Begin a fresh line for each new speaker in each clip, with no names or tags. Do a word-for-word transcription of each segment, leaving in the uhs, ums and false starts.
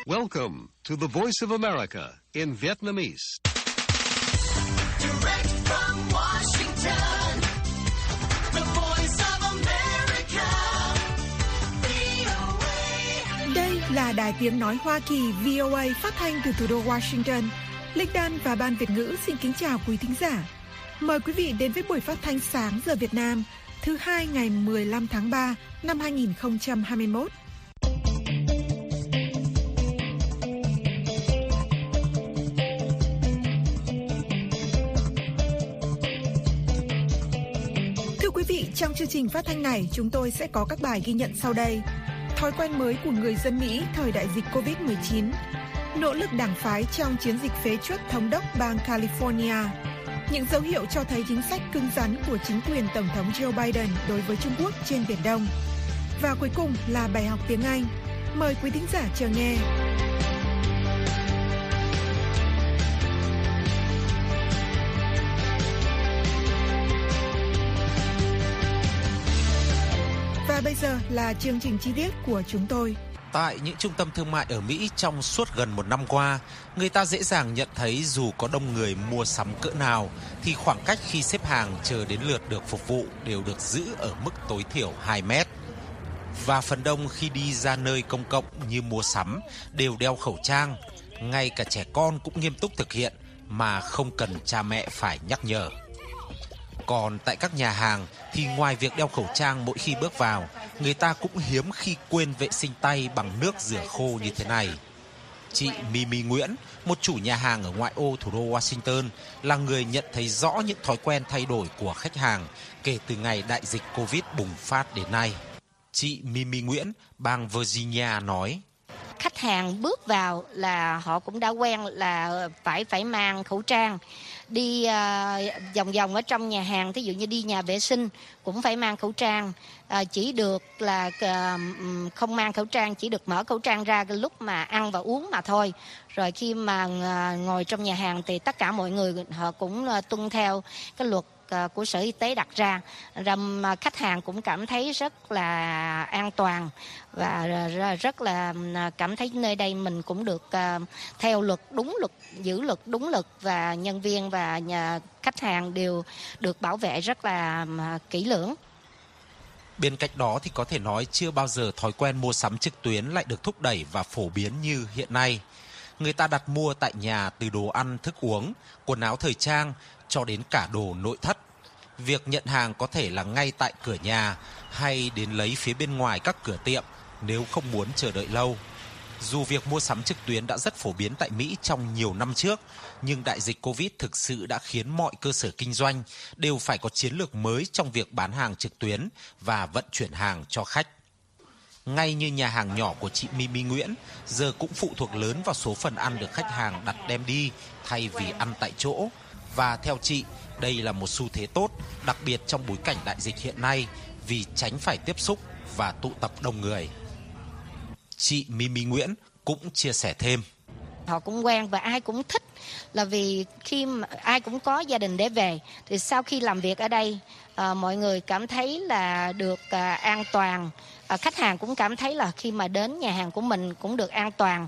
Welcome to the Voice of America in Vietnamese.
Direct from Washington, the Voice of America, vê o a.
Đây là Đài Tiếng Nói Hoa Kỳ vê o a phát thanh từ thủ đô Washington. Linh Đan và Ban Việt ngữ xin kính chào quý thính giả. Mời quý vị đến với buổi phát thanh sáng giờ Việt Nam thứ hai ngày mười lăm tháng ba năm hai nghìn không trăm hai mươi mốt. Thưa quý vị, trong chương trình phát thanh này chúng tôi sẽ có các bài ghi nhận sau đây. Thói quen mới của người dân Mỹ thời đại dịch covid mười chín, nỗ lực đảng phái trong chiến dịch phế truất thống đốc bang California, những dấu hiệu cho thấy chính sách cứng rắn của chính quyền Tổng thống Joe Biden đối với Trung Quốc trên Biển Đông. Và cuối cùng là bài học tiếng Anh. Mời quý thính giả chờ nghe. Và bây giờ là chương trình chi tiết của chúng tôi.
Tại những trung tâm thương mại ở Mỹ trong suốt gần một năm qua, người ta dễ dàng nhận thấy dù có đông người mua sắm cỡ nào, thì khoảng cách khi xếp hàng chờ đến lượt được phục vụ đều được giữ ở mức tối thiểu hai mét. Và phần đông khi đi ra nơi công cộng như mua sắm đều đeo khẩu trang, ngay cả trẻ con cũng nghiêm túc thực hiện mà không cần cha mẹ phải nhắc nhở. Còn tại các nhà hàng thì ngoài việc đeo khẩu trang mỗi khi bước vào, người ta cũng hiếm khi quên vệ sinh tay bằng nước rửa khô như thế này. Chị Mimi Nguyễn, một chủ nhà hàng ở ngoại ô thủ đô Washington, là người nhận thấy rõ những thói quen thay đổi của khách hàng kể từ ngày đại dịch Covid bùng phát đến nay. Chị Mimi Nguyễn, bang Virginia nói:
Khách hàng bước vào là họ cũng đã quen là phải phải mang khẩu trang. Đi uh, vòng vòng ở trong nhà hàng, thí dụ như đi nhà vệ sinh cũng phải mang khẩu trang. Uh, chỉ được là uh, không mang khẩu trang, chỉ được mở khẩu trang ra cái lúc mà ăn và uống mà thôi. Rồi khi mà uh, ngồi trong nhà hàng thì tất cả mọi người họ cũng uh, tuân theo cái luật của Sở Y tế đặt ra. Rằng khách hàng cũng cảm thấy rất là an toàn và rất là cảm thấy nơi đây mình cũng được theo luật, đúng luật, giữ luật, đúng luật, và nhân viên và nhà khách hàng đều được bảo vệ rất là kỹ lưỡng.
Bên cạnh đó thì có thể nói chưa bao giờ thói quen mua sắm trực tuyến lại được thúc đẩy và phổ biến như hiện nay. Người ta đặt mua tại nhà từ đồ ăn, thức uống, quần áo thời trang cho đến cả đồ nội thất. Việc nhận hàng có thể là ngay tại cửa nhà hay đến lấy phía bên ngoài các cửa tiệm nếu không muốn chờ đợi lâu. Dù việc mua sắm trực tuyến đã rất phổ biến tại Mỹ trong nhiều năm trước, nhưng đại dịch Covid thực sự đã khiến mọi cơ sở kinh doanh đều phải có chiến lược mới trong việc bán hàng trực tuyến và vận chuyển hàng cho khách. Ngay như nhà hàng nhỏ của chị Mimi Nguyễn, giờ cũng phụ thuộc lớn vào số phần ăn được khách hàng đặt đem đi thay vì ăn tại chỗ. Và theo chị, đây là một xu thế tốt, đặc biệt trong bối cảnh đại dịch hiện nay, vì tránh phải tiếp xúc và tụ tập đông người. Chị Mimi Nguyễn cũng chia sẻ thêm:
Họ cũng quen và ai cũng thích, là vì khi mà ai cũng có gia đình để về, thì sau khi làm việc ở đây, à, mọi người cảm thấy là được à, an toàn. À, khách hàng cũng cảm thấy là khi mà đến nhà hàng của mình cũng được an toàn.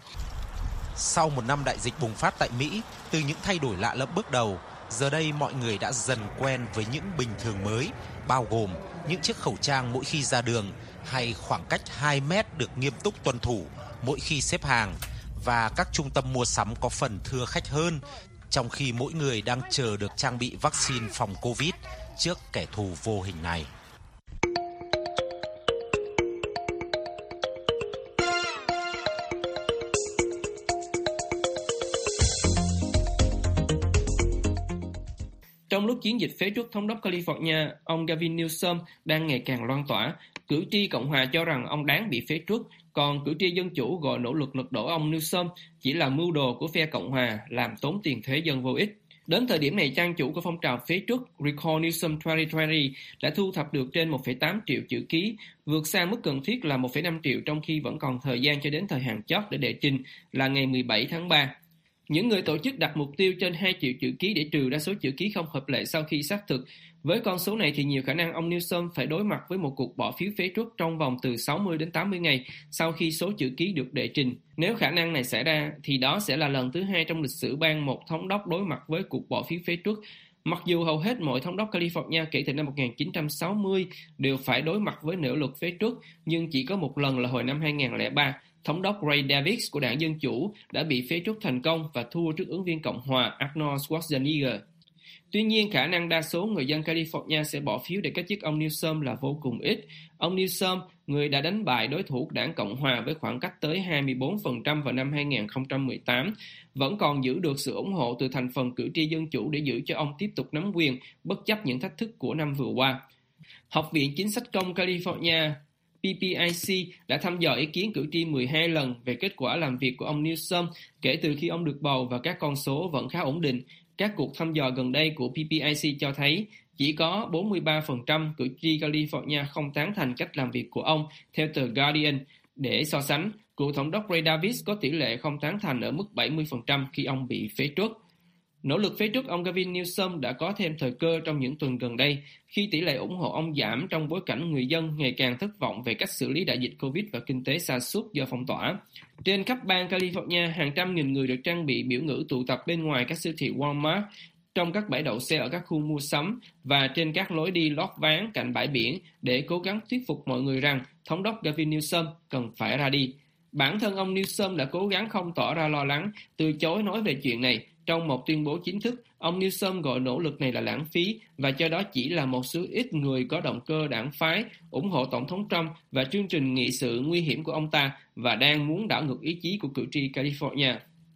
Sau một năm đại dịch bùng phát tại Mỹ, từ những thay đổi lạ lẫm bước đầu, giờ đây mọi người đã dần quen với những bình thường mới, bao gồm những chiếc khẩu trang mỗi khi ra đường hay khoảng cách hai mét được nghiêm túc tuân thủ mỗi khi xếp hàng, và các trung tâm mua sắm có phần thưa khách hơn, trong khi mỗi người đang chờ được trang bị vaccine phòng Covid trước kẻ thù vô hình này.
Trong lúc chiến dịch phế truất thống đốc California, ông Gavin Newsom đang ngày càng loan tỏa. Cử tri Cộng hòa cho rằng ông đáng bị phế truất, còn cử tri Dân chủ gọi nỗ lực lật đổ ông Newsom chỉ là mưu đồ của phe Cộng hòa làm tốn tiền thuế dân vô ích. Đến thời điểm này, trang chủ của phong trào phế truất Recall Newsom hai không hai không đã thu thập được trên một phẩy tám triệu chữ ký, vượt xa mức cần thiết là một phẩy năm triệu, trong khi vẫn còn thời gian cho đến thời hạn chót để đệ trình là ngày mười bảy tháng ba. Những người tổ chức đặt mục tiêu trên hai triệu chữ ký để trừ ra số chữ ký không hợp lệ sau khi xác thực. Với con số này thì nhiều khả năng ông Newsom phải đối mặt với một cuộc bỏ phiếu phế truất trong vòng từ sáu mươi đến tám mươi ngày sau khi số chữ ký được đệ trình. Nếu khả năng này xảy ra thì đó sẽ là lần thứ hai trong lịch sử bang một thống đốc đối mặt với cuộc bỏ phiếu phế truất. Mặc dù hầu hết mọi thống đốc California kể từ năm một nghìn chín trăm sáu mươi đều phải đối mặt với nỗ lực phế truất, nhưng chỉ có một lần là hồi năm hai nghìn không trăm lẻ ba, thống đốc Ray Davis của đảng Dân Chủ đã bị phế truất thành công và thua trước ứng viên Cộng hòa Arnold Schwarzenegger. Tuy nhiên, khả năng đa số người dân California sẽ bỏ phiếu để cách chức ông Newsom là vô cùng ít. Ông Newsom, người đã đánh bại đối thủ đảng Cộng hòa với khoảng cách tới hai mươi bốn phần trăm vào năm hai nghìn không trăm mười tám, vẫn còn giữ được sự ủng hộ từ thành phần cử tri Dân Chủ để giữ cho ông tiếp tục nắm quyền bất chấp những thách thức của năm vừa qua. Học viện Chính sách Công California P P I C đã thăm dò ý kiến cử tri mười hai lần về kết quả làm việc của ông Newsom kể từ khi ông được bầu và các con số vẫn khá ổn định. Các cuộc thăm dò gần đây của P P I C cho thấy chỉ có bốn mươi ba phần trăm cử tri California không tán thành cách làm việc của ông, theo tờ Guardian. Để so sánh, cựu thống đốc Ray Davis có tỷ lệ không tán thành ở mức bảy mươi phần trăm khi ông bị phế truất. Nỗ lực phế truất ông Gavin Newsom đã có thêm thời cơ trong những tuần gần đây, khi tỷ lệ ủng hộ ông giảm trong bối cảnh người dân ngày càng thất vọng về cách xử lý đại dịch Covid và kinh tế sa sút do phong tỏa. Trên khắp bang California, hàng trăm nghìn người được trang bị biểu ngữ tụ tập bên ngoài các siêu thị Walmart, trong các bãi đậu xe ở các khu mua sắm và trên các lối đi lót ván cạnh bãi biển để cố gắng thuyết phục mọi người rằng thống đốc Gavin Newsom cần phải ra đi. Bản thân ông Newsom đã cố gắng không tỏ ra lo lắng, từ chối nói về chuyện này. Trong một tuyên bố chính thức, ông Newsom gọi nỗ lực này là lãng phí và cho đó chỉ là một số ít người có động cơ đảng phái, ủng hộ Tổng thống Trump và chương trình nghị sự nguy hiểm của ông ta và đang muốn đảo ngược ý chí của cử tri California.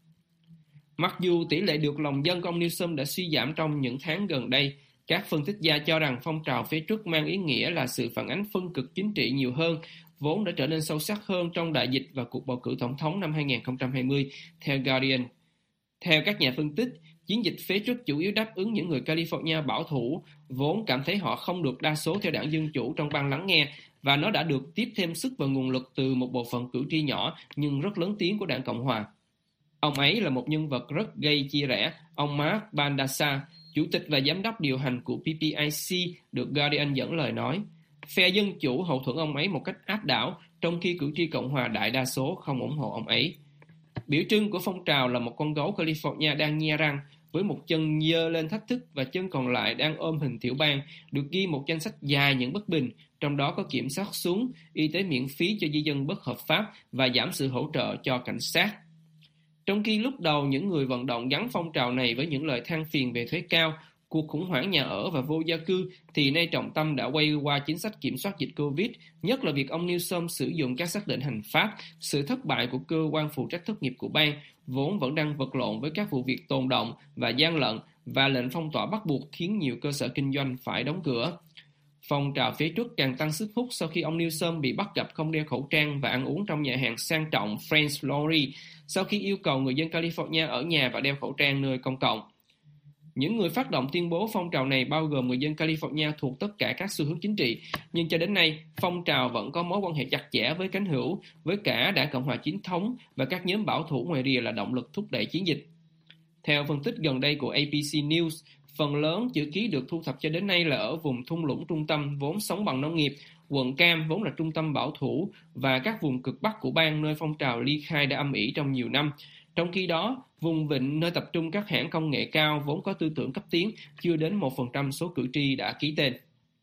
Mặc dù tỷ lệ được lòng dân của ông Newsom đã suy giảm trong những tháng gần đây, các phân tích gia cho rằng phong trào phế truất mang ý nghĩa là sự phản ánh phân cực chính trị nhiều hơn, vốn đã trở nên sâu sắc hơn trong đại dịch và cuộc bầu cử tổng thống năm hai nghìn không trăm hai mươi, theo Guardian. Theo các nhà phân tích, chiến dịch phế truất chủ yếu đáp ứng những người California bảo thủ, vốn cảm thấy họ không được đa số theo đảng Dân Chủ trong bang lắng nghe, và nó đã được tiếp thêm sức và nguồn lực từ một bộ phận cử tri nhỏ nhưng rất lớn tiếng của đảng Cộng hòa. Ông ấy là một nhân vật rất gây chia rẽ. Ông Mark Bandasa, chủ tịch và giám đốc điều hành của P P I C, được Guardian dẫn lời nói. Phe Dân Chủ hậu thuẫn ông ấy một cách áp đảo, trong khi cử tri Cộng hòa đại đa số không ủng hộ ông ấy. Biểu trưng của phong trào là một con gấu California đang nhe răng, với một chân giơ lên thách thức và chân còn lại đang ôm hình tiểu bang, được ghi một danh sách dài những bất bình, trong đó có kiểm soát súng, y tế miễn phí cho di dân bất hợp pháp và giảm sự hỗ trợ cho cảnh sát. Trong khi lúc đầu những người vận động gắn phong trào này với những lời than phiền về thuế cao, cuộc khủng hoảng nhà ở và vô gia cư, thì nay trọng tâm đã quay qua chính sách kiểm soát dịch Covid, nhất là việc ông Newsom sử dụng các xác định hành pháp, sự thất bại của cơ quan phụ trách thất nghiệp của bang, vốn vẫn đang vật lộn với các vụ việc tồn động và gian lận, và lệnh phong tỏa bắt buộc khiến nhiều cơ sở kinh doanh phải đóng cửa. Phong trào phế truất càng tăng sức hút sau khi ông Newsom bị bắt gặp không đeo khẩu trang và ăn uống trong nhà hàng sang trọng French Laundry, sau khi yêu cầu người dân California ở nhà và đeo khẩu trang nơi công cộng. Những người phát động tuyên bố phong trào này bao gồm người dân California thuộc tất cả các xu hướng chính trị, nhưng cho đến nay, phong trào vẫn có mối quan hệ chặt chẽ với cánh hữu, với cả đảng Cộng hòa chính thống và các nhóm bảo thủ ngoài rìa là động lực thúc đẩy chiến dịch. Theo phân tích gần đây của A B C News, phần lớn chữ ký được thu thập cho đến nay là ở vùng thung lũng trung tâm vốn sống bằng nông nghiệp, quận Cam vốn là trung tâm bảo thủ và các vùng cực bắc của bang nơi phong trào ly khai đã âm ỉ trong nhiều năm. Trong khi đó, vùng vịnh nơi tập trung các hãng công nghệ cao vốn có tư tưởng cấp tiến chưa đến một phần trăm số cử tri đã ký tên.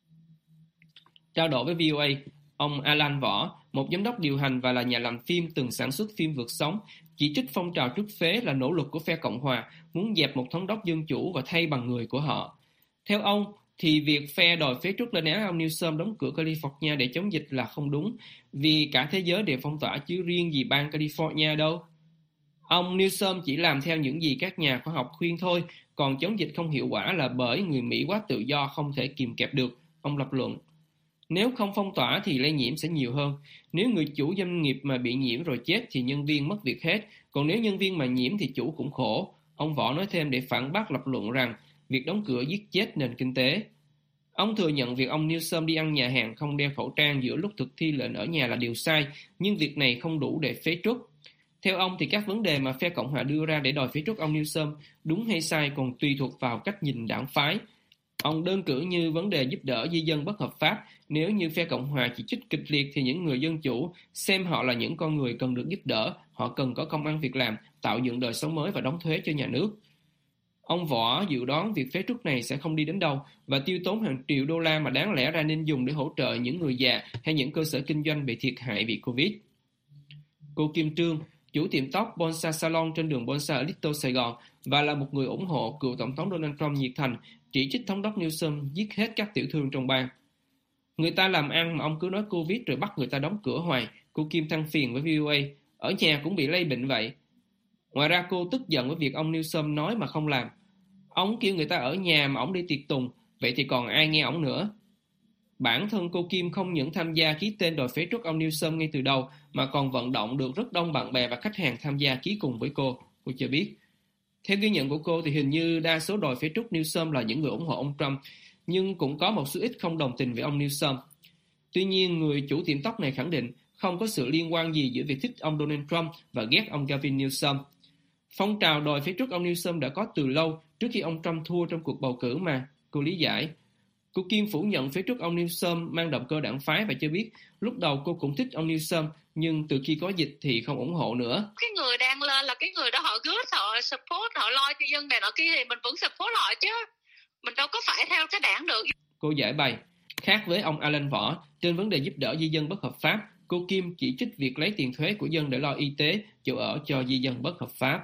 Trao đổi với vê o a, ông Alan Võ, một giám đốc điều hành và là nhà làm phim từng sản xuất phim vượt sóng, chỉ trích phong trào truất phế là nỗ lực của phe Cộng hòa muốn dẹp một thống đốc dân chủ và thay bằng người của họ. Theo ông, thì việc phe đòi phế truất lên án ông Newsom đóng cửa California để chống dịch là không đúng, vì cả thế giới đều phong tỏa chứ riêng gì bang California đâu. Ông Newsom chỉ làm theo những gì các nhà khoa học khuyên thôi, còn chống dịch không hiệu quả là bởi người Mỹ quá tự do không thể kìm kẹp được, ông lập luận. Nếu không phong tỏa thì lây nhiễm sẽ nhiều hơn. Nếu người chủ doanh nghiệp mà bị nhiễm rồi chết thì nhân viên mất việc hết, còn nếu nhân viên mà nhiễm thì chủ cũng khổ. Ông Võ nói thêm để phản bác lập luận rằng việc đóng cửa giết chết nền kinh tế. Ông thừa nhận việc ông Newsom đi ăn nhà hàng không đeo khẩu trang giữa lúc thực thi lệnh ở nhà là điều sai, nhưng việc này không đủ để phế truất. Theo ông thì các vấn đề mà phe Cộng hòa đưa ra để đòi phế truất ông Newsom đúng hay sai còn tùy thuộc vào cách nhìn đảng phái. Ông đơn cử như vấn đề giúp đỡ di dân bất hợp pháp. Nếu như phe Cộng hòa chỉ trích kịch liệt thì những người dân chủ xem họ là những con người cần được giúp đỡ, họ cần có công ăn việc làm, tạo dựng đời sống mới và đóng thuế cho nhà nước. Ông Võ dự đoán việc phế truất này sẽ không đi đến đâu và tiêu tốn hàng triệu đô la mà đáng lẽ ra nên dùng để hỗ trợ những người già hay những cơ sở kinh doanh bị thiệt hại vì Covid. Cô Kim Trương, chủ tiệm tóc Bonsai Salon trên đường Bonsai ở Little Sài Gòn và là một người ủng hộ cựu Tổng thống Donald Trump nhiệt thành, chỉ trích thống đốc Newsom giết hết các tiểu thương trong bang. Người ta làm ăn mà ông cứ nói Covid rồi bắt người ta đóng cửa hoài, cô Kim than phiền với vê o a. Ở nhà cũng bị lây bệnh vậy. Ngoài ra cô tức giận với việc ông Newsom nói mà không làm. Ông kêu người ta ở nhà mà ông đi tiệc tùng, vậy thì còn ai nghe ông nữa. Bản thân cô Kim không những tham gia ký tên đòi phế truất ông Newsom ngay từ đầu mà còn vận động được rất đông bạn bè và khách hàng tham gia ký cùng với cô, cô cho biết. Theo ghi nhận của cô thì hình như đa số đòi phế truất Newsom là những người ủng hộ ông Trump, nhưng cũng có một số ít không đồng tình với ông Newsom. Tuy nhiên, người chủ tiệm tóc này khẳng định không có sự liên quan gì giữa việc thích ông Donald Trump và ghét ông Gavin Newsom. Phong trào đòi phế truất ông Newsom đã có từ lâu trước khi ông Trump thua trong cuộc bầu cử mà, cô lý giải. Cô Kim phủ nhận phế truất ông Newsom mang động cơ đảng phái và cho biết lúc đầu cô cũng thích ông Newsom, nhưng từ khi có dịch thì không ủng hộ nữa.
Cái người đang lên là cái người đó họ good, họ support, họ lo cho dân này nọ kia thì mình vẫn support họ chứ. Mình đâu có phải theo cái đảng được.
Cô giải bày. Khác với ông Alan Võ, trên vấn đề giúp đỡ di dân bất hợp pháp, cô Kim chỉ trích việc lấy tiền thuế của dân để lo y tế, chỗ ở cho di dân bất hợp pháp.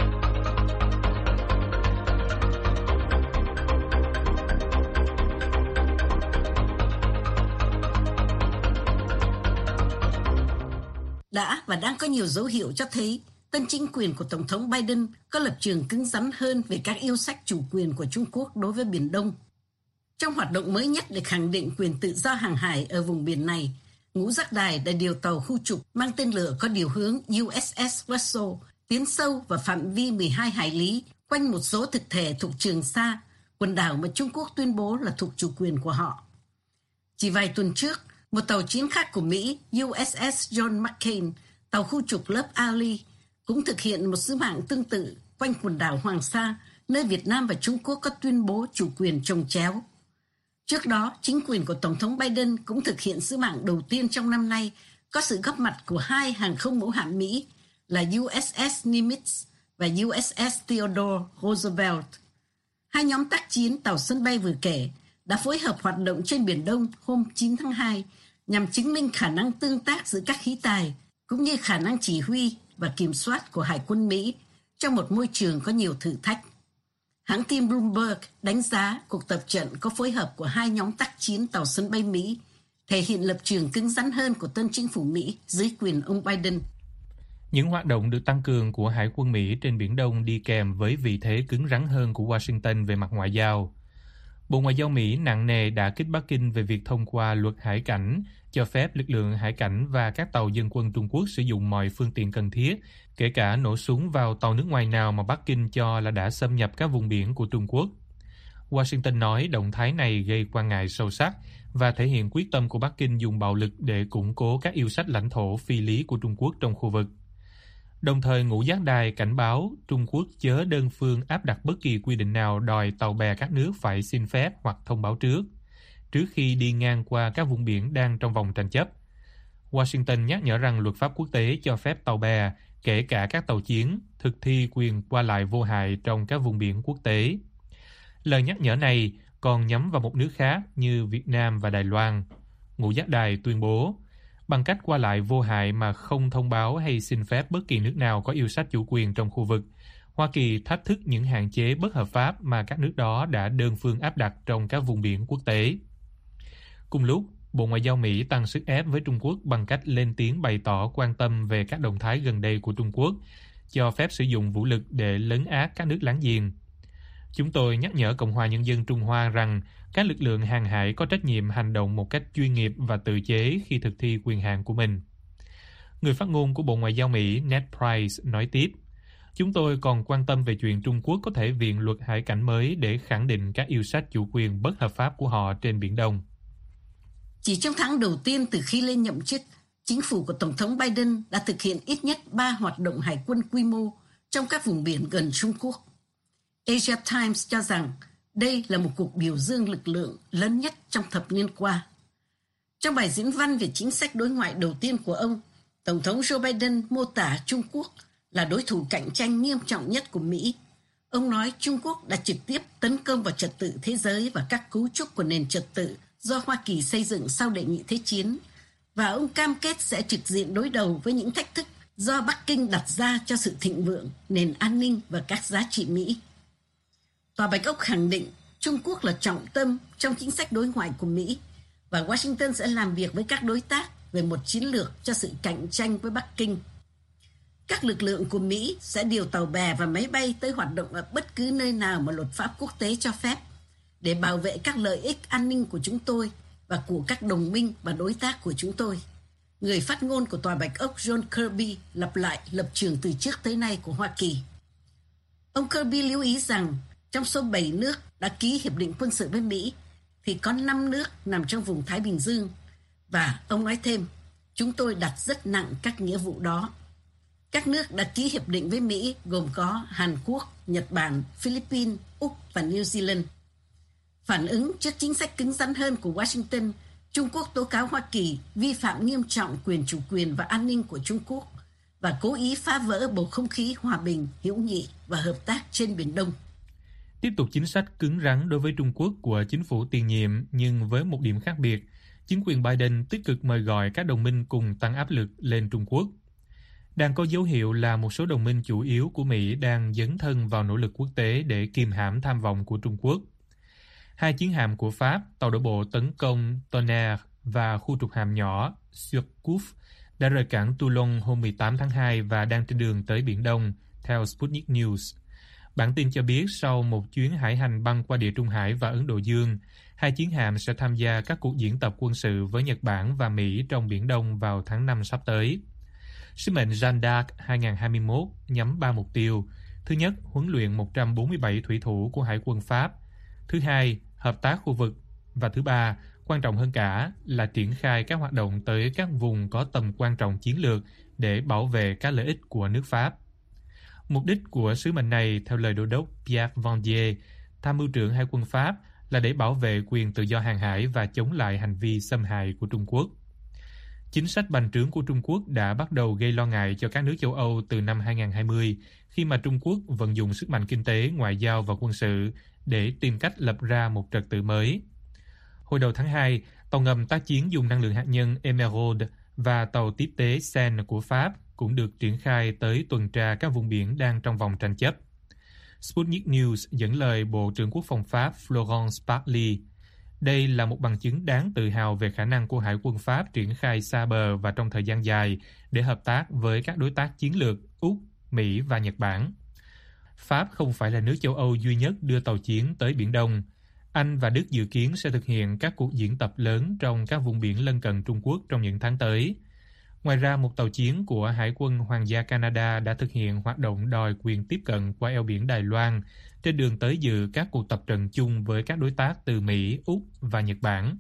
Đã và đang có nhiều dấu hiệu cho thấy tân chính quyền của Tổng thống Biden có lập trường cứng rắn hơn về các yêu sách chủ quyền của Trung Quốc đối với Biển Đông. Trong hoạt động mới nhất để khẳng định quyền tự do hàng hải ở vùng biển này, ngũ giác đài đã điều tàu khu trục mang tên lửa có điều hướng u ét ét Russell tiến sâu vào phạm vi mười hai hải lý quanh một số thực thể thuộc Trường Sa, quần đảo mà Trung Quốc tuyên bố là thuộc chủ quyền của họ. Chỉ vài tuần trước, một tàu chiến khác của Mỹ u ét ét John McCain, tàu khu trục lớp Ali, cũng thực hiện một sứ mạng tương tự quanh quần đảo Hoàng Sa, nơi Việt Nam và Trung Quốc có tuyên bố chủ quyền chồng chéo. Trước đó, chính quyền của Tổng thống Biden cũng thực hiện sứ mạng đầu tiên trong năm nay có sự góp mặt của hai hàng không mẫu hạm Mỹ là u ét ét Nimitz và u ét ét Theodore Roosevelt. Hai nhóm tác chiến tàu sân bay vừa kể đã phối hợp hoạt động trên Biển Đông hôm chín tháng hai nhằm chứng minh khả năng tương tác giữa các khí tài cũng như khả năng chỉ huy và kiểm soát của Hải quân Mỹ trong một môi trường có nhiều thử thách. Hãng tin Bloomberg đánh giá cuộc tập trận có phối hợp của hai nhóm tác chiến tàu sân bay Mỹ thể hiện lập trường cứng rắn hơn của tân chính phủ Mỹ dưới quyền ông Biden.
Những hoạt động được tăng cường của Hải quân Mỹ trên Biển Đông đi kèm với vị thế cứng rắn hơn của Washington về mặt ngoại giao. Bộ Ngoại giao Mỹ nặng nề đã kích Bắc Kinh về việc thông qua luật hải cảnh, cho phép lực lượng hải cảnh và các tàu dân quân Trung Quốc sử dụng mọi phương tiện cần thiết, kể cả nổ súng vào tàu nước ngoài nào mà Bắc Kinh cho là đã xâm nhập các vùng biển của Trung Quốc. Washington nói động thái này gây quan ngại sâu sắc và thể hiện quyết tâm của Bắc Kinh dùng bạo lực để củng cố các yêu sách lãnh thổ phi lý của Trung Quốc trong khu vực. Đồng thời, ngũ giác đài cảnh báo Trung Quốc chớ đơn phương áp đặt bất kỳ quy định nào đòi tàu bè các nước phải xin phép hoặc thông báo trước, trước khi đi ngang qua các vùng biển đang trong vòng tranh chấp. Washington nhắc nhở rằng luật pháp quốc tế cho phép tàu bè, kể cả các tàu chiến, thực thi quyền qua lại vô hại trong các vùng biển quốc tế. Lời nhắc nhở này còn nhắm vào một nước khác như Việt Nam và Đài Loan. Ngũ giác đài tuyên bố, bằng cách qua lại vô hại mà không thông báo hay xin phép bất kỳ nước nào có yêu sách chủ quyền trong khu vực, Hoa Kỳ thách thức những hạn chế bất hợp pháp mà các nước đó đã đơn phương áp đặt trong các vùng biển quốc tế. Cùng lúc, Bộ Ngoại giao Mỹ tăng sức ép với Trung Quốc bằng cách lên tiếng bày tỏ quan tâm về các động thái gần đây của Trung Quốc, cho phép sử dụng vũ lực để lấn át các nước láng giềng. Chúng tôi nhắc nhở Cộng hòa Nhân dân Trung Hoa rằng các lực lượng hàng hải có trách nhiệm hành động một cách chuyên nghiệp và tự chế khi thực thi quyền hạn của mình. Người phát ngôn của Bộ Ngoại giao Mỹ Ned Price nói tiếp, chúng tôi còn quan tâm về chuyện Trung Quốc có thể viện luật hải cảnh mới để khẳng định các yêu sách chủ quyền bất hợp pháp của họ trên Biển Đông.
Chỉ trong tháng đầu tiên từ khi lên nhậm chức, Chính phủ của Tổng thống Biden đã thực hiện ít nhất ba hoạt động hải quân quy mô trong các vùng biển gần Trung Quốc. Asia Times cho rằng đây là một cuộc biểu dương lực lượng lớn nhất trong thập niên qua. Trong bài diễn văn về chính sách đối ngoại đầu tiên của ông, Tổng thống Joe Biden mô tả Trung Quốc là đối thủ cạnh tranh nghiêm trọng nhất của Mỹ. Ông nói Trung Quốc đã trực tiếp tấn công vào trật tự thế giới và các cấu trúc của nền trật tự do Hoa Kỳ xây dựng sau đệ nhị thế chiến, và ông cam kết sẽ trực diện đối đầu với những thách thức do Bắc Kinh đặt ra cho sự thịnh vượng, nền an ninh và các giá trị Mỹ. Tòa Bạch Ốc khẳng định Trung Quốc là trọng tâm trong chính sách đối ngoại của Mỹ, và Washington sẽ làm việc với các đối tác về một chiến lược cho sự cạnh tranh với Bắc Kinh. Các lực lượng của Mỹ sẽ điều tàu bè và máy bay tới hoạt động ở bất cứ nơi nào mà luật pháp quốc tế cho phép để bảo vệ các lợi ích an ninh của chúng tôi và của các đồng minh và đối tác của chúng tôi. Người phát ngôn của Tòa Bạch Ốc John Kirby lặp lại lập trường từ trước tới nay của Hoa Kỳ. Ông Kirby lưu ý rằng trong số bảy nước đã ký hiệp định quân sự với Mỹ thì có năm nước nằm trong vùng Thái Bình Dương, và ông nói thêm, chúng tôi đặt rất nặng các nghĩa vụ đó. Các nước đã ký hiệp định với Mỹ gồm có Hàn Quốc, Nhật Bản, Philippines, Úc và New Zealand. Phản ứng trước chính sách cứng rắn hơn của Washington, Trung Quốc tố cáo Hoa Kỳ vi phạm nghiêm trọng quyền chủ quyền và an ninh của Trung Quốc và cố ý phá vỡ bầu không khí hòa bình, hữu nghị và hợp tác trên Biển Đông.
Tiếp tục chính sách cứng rắn đối với Trung Quốc của chính phủ tiền nhiệm, nhưng với một điểm khác biệt, chính quyền Biden tích cực mời gọi các đồng minh cùng tăng áp lực lên Trung Quốc. Đang có dấu hiệu là một số đồng minh chủ yếu của Mỹ đang dấn thân vào nỗ lực quốc tế để kìm hãm tham vọng của Trung Quốc. Hai chiến hạm của Pháp, tàu đổ bộ tấn công Tonnerre và khu trục hạm nhỏ Surcouf đã rời cảng Toulon hôm mười tám tháng hai và đang trên đường tới Biển Đông, theo Sputnik News. Bản tin cho biết sau một chuyến hải hành băng qua Địa Trung Hải và Ấn Độ Dương, hai chiến hạm sẽ tham gia các cuộc diễn tập quân sự với Nhật Bản và Mỹ trong Biển Đông vào tháng năm sắp tới. Sứ mệnh Jeanne d'Arc hai không hai mốt nhắm ba mục tiêu. Thứ nhất, huấn luyện một trăm bốn mươi bảy thủy thủ của Hải quân Pháp. Thứ hai, hợp tác khu vực. Và thứ ba, quan trọng hơn cả là triển khai các hoạt động tới các vùng có tầm quan trọng chiến lược để bảo vệ các lợi ích của nước Pháp. Mục đích của sứ mệnh này, theo lời đô đốc Pierre Vendier, tham mưu trưởng Hải quân Pháp, là để bảo vệ quyền tự do hàng hải và chống lại hành vi xâm hại của Trung Quốc. Chính sách bành trướng của Trung Quốc đã bắt đầu gây lo ngại cho các nước châu Âu từ năm hai không hai không, khi mà Trung Quốc vận dụng sức mạnh kinh tế, ngoại giao và quân sự để tìm cách lập ra một trật tự mới. Hồi đầu tháng hai, tàu ngầm tác chiến dùng năng lượng hạt nhân Emerald và tàu tiếp tế Seine của Pháp cũng được triển khai tới tuần tra các vùng biển đang trong vòng tranh chấp. Sputnik News dẫn lời Bộ trưởng Quốc phòng Pháp Florence Parly. Đây là một bằng chứng đáng tự hào về khả năng của Hải quân Pháp triển khai xa bờ và trong thời gian dài để hợp tác với các đối tác chiến lược Úc, Mỹ và Nhật Bản. Pháp không phải là nước châu Âu duy nhất đưa tàu chiến tới Biển Đông. Anh và Đức dự kiến sẽ thực hiện các cuộc diễn tập lớn trong các vùng biển lân cận Trung Quốc trong những tháng tới. Ngoài ra, một tàu chiến của Hải quân Hoàng gia Canada đã thực hiện hoạt động đòi quyền tiếp cận qua eo biển Đài Loan trên đường tới dự các cuộc tập trận chung với các đối tác từ Mỹ, Úc và Nhật Bản.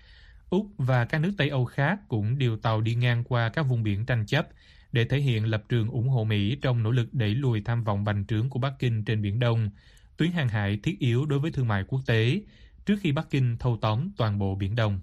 Úc và các nước Tây Âu khác cũng điều tàu đi ngang qua các vùng biển tranh chấp để thể hiện lập trường ủng hộ Mỹ trong nỗ lực đẩy lùi tham vọng bành trướng của Bắc Kinh trên Biển Đông, tuyến hàng hải thiết yếu đối với thương mại quốc tế, trước khi Bắc Kinh thâu tóm toàn bộ Biển Đông.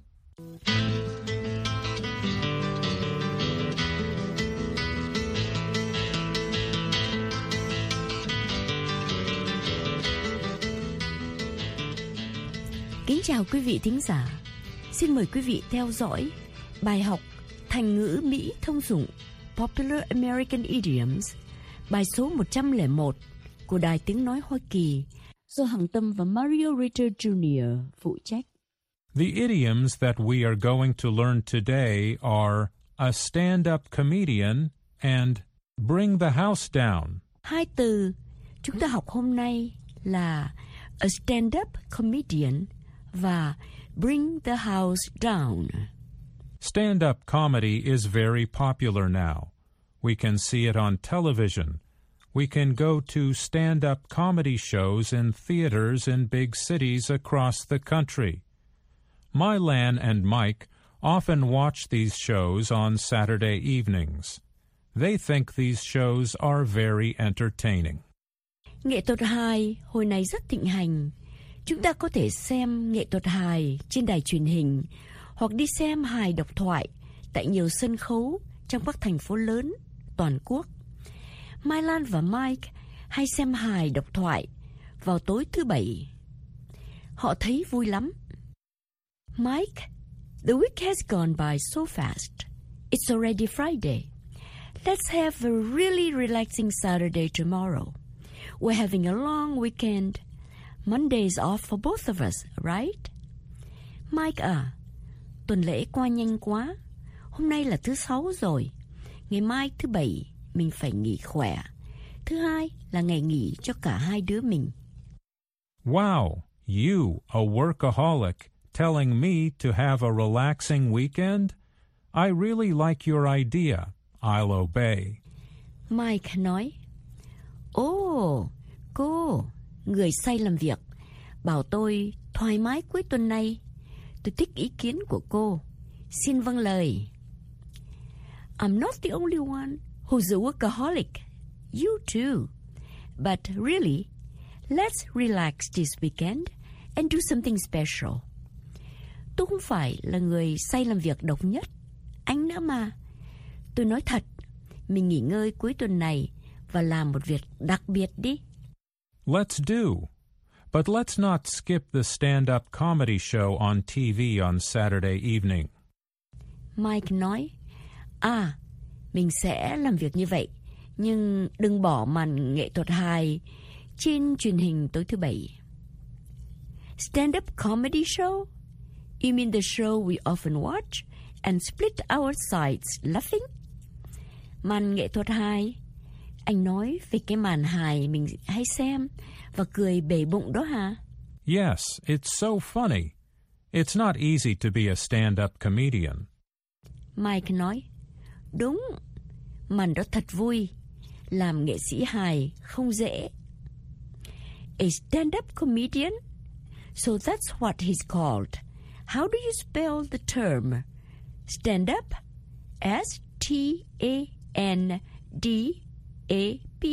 Kính chào quý vị thính giả. Xin mời quý vị theo dõi bài học Thành ngữ Mỹ thông dụng Popular American Idioms, bài số một trăm lẻ một của Đài Tiếng Nói Hoa Kỳ do Hằng Tâm và Mario Ritter Junior phụ trách.
The idioms that we are going to learn today are a stand-up comedian and bring the house down.
Hai từ chúng ta học hôm nay là a stand-up comedian và bring the house down.
Stand-up comedy is very popular now. We can see it on television. We can go to stand-up comedy shows in theaters in big cities across the country. Mylan and Mike often watch these shows on Saturday evenings. They think these shows are very entertaining.
Nghệ thuật hài hồi này rất thịnh hành. Chúng ta có thể xem nghệ thuật hài trên đài truyền hình hoặc đi xem hài độc thoại tại nhiều sân khấu trong các thành phố lớn toàn quốc. Mai Lan và Mike hay xem hài độc thoại vào tối thứ Bảy. Họ thấy vui lắm. Mike, the week has gone by so fast. It's already Friday. Let's have a really relaxing Saturday tomorrow. We're having a long weekend. Monday's off for both of us, right? Mike à, tuần lễ qua nhanh quá. Hôm nay là thứ Sáu rồi. Ngày mai thứ Bảy mình phải nghỉ khỏe. Thứ Hai là ngày nghỉ cho cả hai đứa mình.
Wow, you, a workaholic, telling me to have a relaxing weekend? I really like your idea. I'll obey.
Mike nói, Ồ, cô, người say làm việc, bảo tôi thoải mái cuối tuần này. Tôi thích ý kiến của cô. Xin vâng lời. I'm not the only one who's a workaholic. You too. But really, let's relax this weekend and do something special. Tôi không phải là người say làm việc độc nhất. Anh nữa mà. Tôi nói thật, mình nghỉ ngơi cuối tuần này và làm một việc đặc biệt đi.
Let's do. But let's not skip the stand-up comedy show on T V on Saturday evening.
Mike nói, à, mình sẽ làm việc như vậy, nhưng đừng bỏ màn nghệ thuật hài trên truyền hình tối thứ Bảy. Stand-up comedy show? You mean the show we often watch and split our sides laughing? Màn nghệ thuật hài? Anh nói về cái màn hài mình hay xem và cười bể bụng đó hả?
Yes, it's so funny. It's not easy to be a stand-up comedian.
Mike nói, đúng, màn đó thật vui. Làm nghệ sĩ hài không dễ. A stand-up comedian? So that's what he's called. How do you spell the term? Stand-up? S T A N D A P.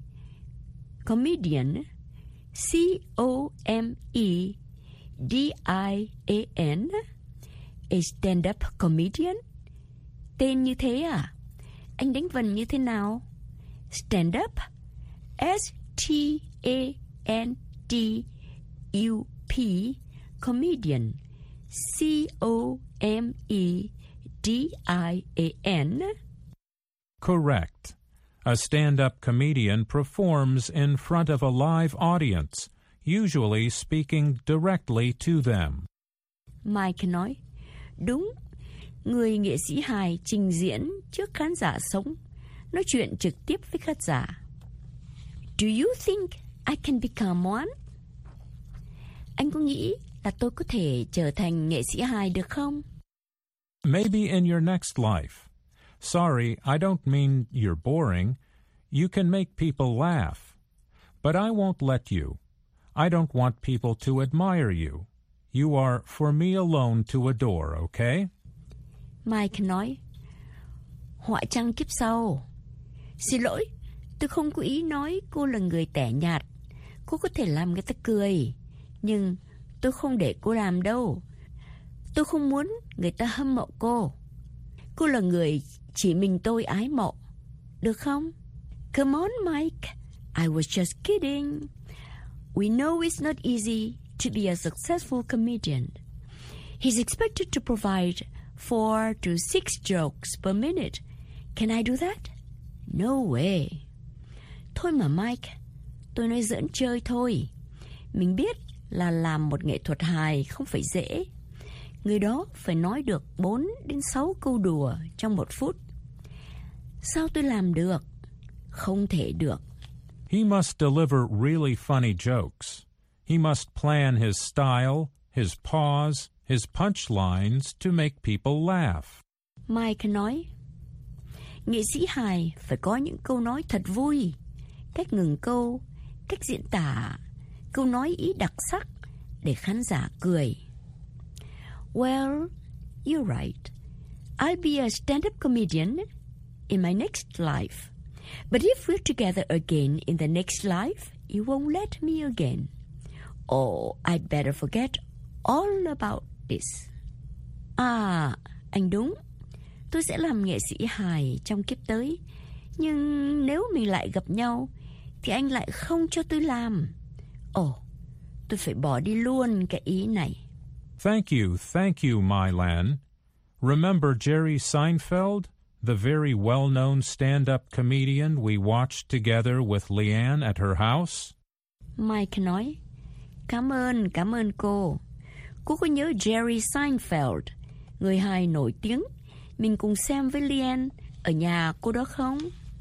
Comedian? C O M E D I A N. A stand-up comedian? Tên như thế à? Anh đánh vần như thế nào? Stand-up? S T A N D U P. Comedian? C O M E D I A N.
Correct. A stand-up comedian performs in front of a live audience, usually speaking directly to them.
Mike nói, đúng, người nghệ sĩ hài trình diễn trước khán giả sống, nói chuyện trực tiếp với khán giả. Do you think I can become one? Anh có nghĩ là tôi có thể trở thành nghệ sĩ hài được không?
Maybe in your next life. Sorry, I don't mean you're boring. You can make people laugh. But I won't let you. I don't want people to admire you. You are for me alone to adore, okay?
Mike nói, họa chăng kiếp sau. Xin lỗi, tôi không có ý nói cô là người tẻ nhạt. Cô có thể làm người ta cười, nhưng tôi không để cô làm đâu. Tôi không muốn người ta hâm mộ cô. Cô là người chỉ mình tôi ái mộ. Được không? Come on, Mike. I was just kidding. We know it's not easy to be a successful comedian. He's expected to provide four to six jokes per minute. Can I do that? No way. Thôi mà Mike, tôi nói giỡn chơi thôi. Mình biết là làm một nghệ thuật hài không phải dễ. Người đó phải nói được bốn đến sáu câu đùa trong một phút. Sao tôi làm được? Không thể được.
He must deliver really funny jokes. He must plan his style, his pause, his punchlines to make people laugh.
Mike nói, nghệ sĩ hài phải có những câu nói thật vui, cách ngừng câu, cách diễn tả, câu nói ý đặc sắc để khán giả cười. Well, you're right. I'll be a stand-up comedian in my next life. But if we're together again in the next life, you won't let me again. Oh, I'd better forget all about this. À, anh đúng. Tôi sẽ làm nghệ sĩ hài trong kiếp tới. Nhưng nếu mình lại gặp nhau thì anh lại không cho tôi làm. Ồ, oh, tôi phải bỏ đi luôn cái ý này.
Thank you, thank you, Mylan. Remember Jerry Seinfeld, the very well-known stand-up comedian we watched together with Leanne at her house?
Mike nói, cảm ơn, cảm ơn cô. Cô có nhớ Jerry Seinfeld, người hài nổi tiếng, mình cùng xem với Leanne ở nhà cô đó không?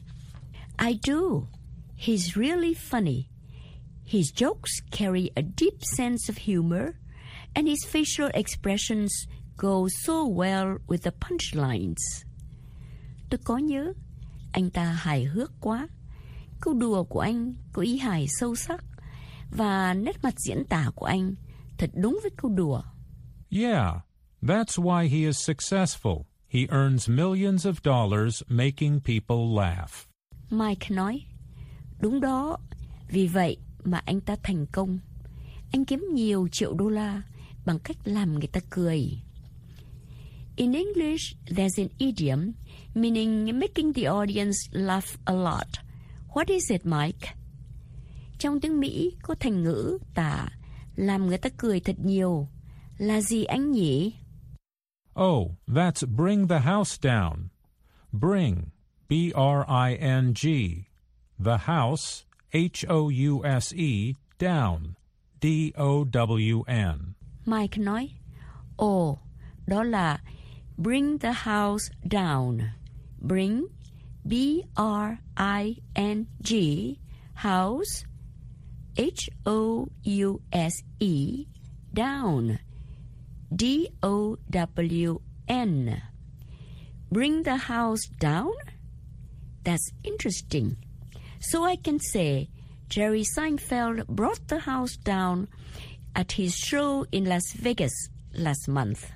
I do. He's really funny. His jokes carry a deep sense of humor, and his facial expressions go so well with the punchlines. Tôi có nhớ, anh ta hài hước quá. Câu đùa của anh có ý hài sâu sắc, và nét mặt diễn tả của anh thật đúng với câu đùa.
Yeah, that's why he is successful. He earns millions of dollars making people laugh.
Mike nói, đúng đó, vì vậy mà anh ta thành công. Anh kiếm nhiều triệu đô la bằng cách làm người ta cười. In English, there's an idiom meaning making the audience laugh a lot. What is it, Mike? Trong tiếng Mỹ có thành ngữ tả làm người ta cười thật nhiều. Là gì anh nhỉ?
Oh, that's bring the house down. Bring, B R I N G. The house, H O U S E, down, D O W N.
Mike nói, ồ, đó là bring the house down. Bring, B R I N G, house, H O U S E, down, D O W N. Bring the house down? That's interesting. So I can say Jerry Seinfeld brought the house down at his show in Las Vegas last month.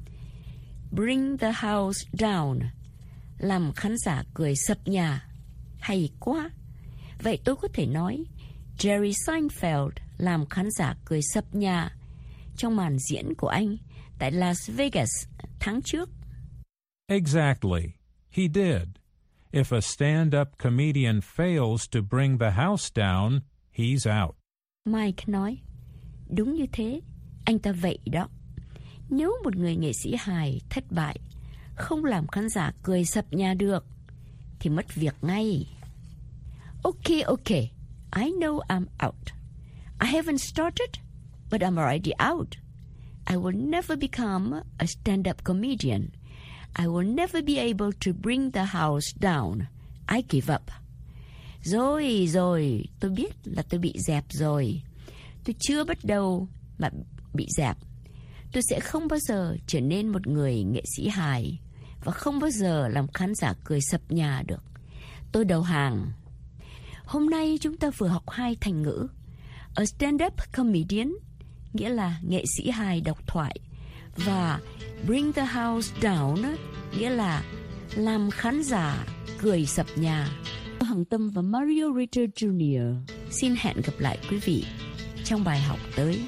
Bring the house down, làm khán giả cười sập nhà. Hay quá. Vậy tôi có thể nói Jerry Seinfeld làm khán giả cười sập nhà trong màn diễn của anh tại Las Vegas tháng trước.
Exactly. He did. If a stand-up comedian fails to bring the house down, he's out.
Mike nói, đúng như thế, anh ta vậy đó. Nếu một người nghệ sĩ hài thất bại, không làm khán giả cười sập nhà được, thì mất việc ngay. Okay, okay, I know I'm out. I haven't started, but I'm already out. I will never become a stand-up comedian. I will never be able to bring the house down. I give up. Rồi, rồi, tôi biết là tôi bị dẹp rồi. Tôi chưa bắt đầu mà bị dẹp. Tôi sẽ không bao giờ trở nên một người nghệ sĩ hài và không bao giờ làm khán giả cười sập nhà được. Tôi đầu hàng. Hôm nay chúng ta vừa học hai thành ngữ. A stand-up comedian, nghĩa là nghệ sĩ hài độc thoại, và bring the house down, nghĩa là làm khán giả cười sập nhà. Hằng Tâm và Mario Ritter Junior xin hẹn gặp lại quý vị trong bài học tới.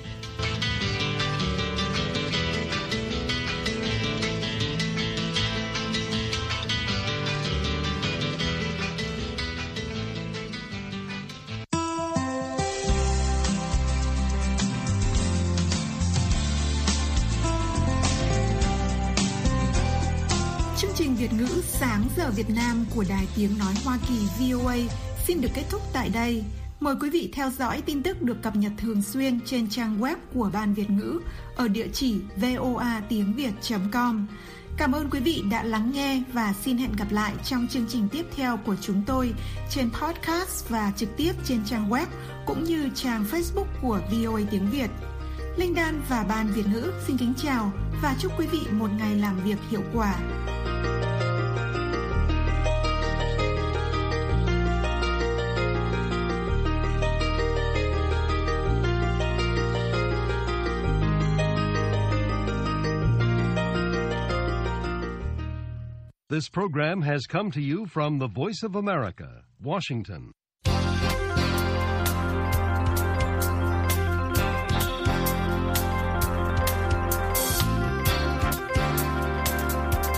Việt ngữ sáng giờ Việt Nam của Đài Tiếng Nói Hoa Kỳ V O A xin được kết thúc tại đây. Mời quý vị theo dõi tin tức được cập nhật thường xuyên trên trang web của Ban Việt ngữ ở địa chỉ voa tiếng việt chấm com. Cảm ơn quý vị đã lắng nghe và xin hẹn gặp lại trong chương trình tiếp theo của chúng tôi trên podcast và trực tiếp trên trang web cũng như trang Facebook của V O A Tiếng Việt. Linh Đan và Ban Việt ngữ xin kính chào và chúc quý vị một ngày làm việc hiệu quả.
This program has come to you from the Voice of America, Washington.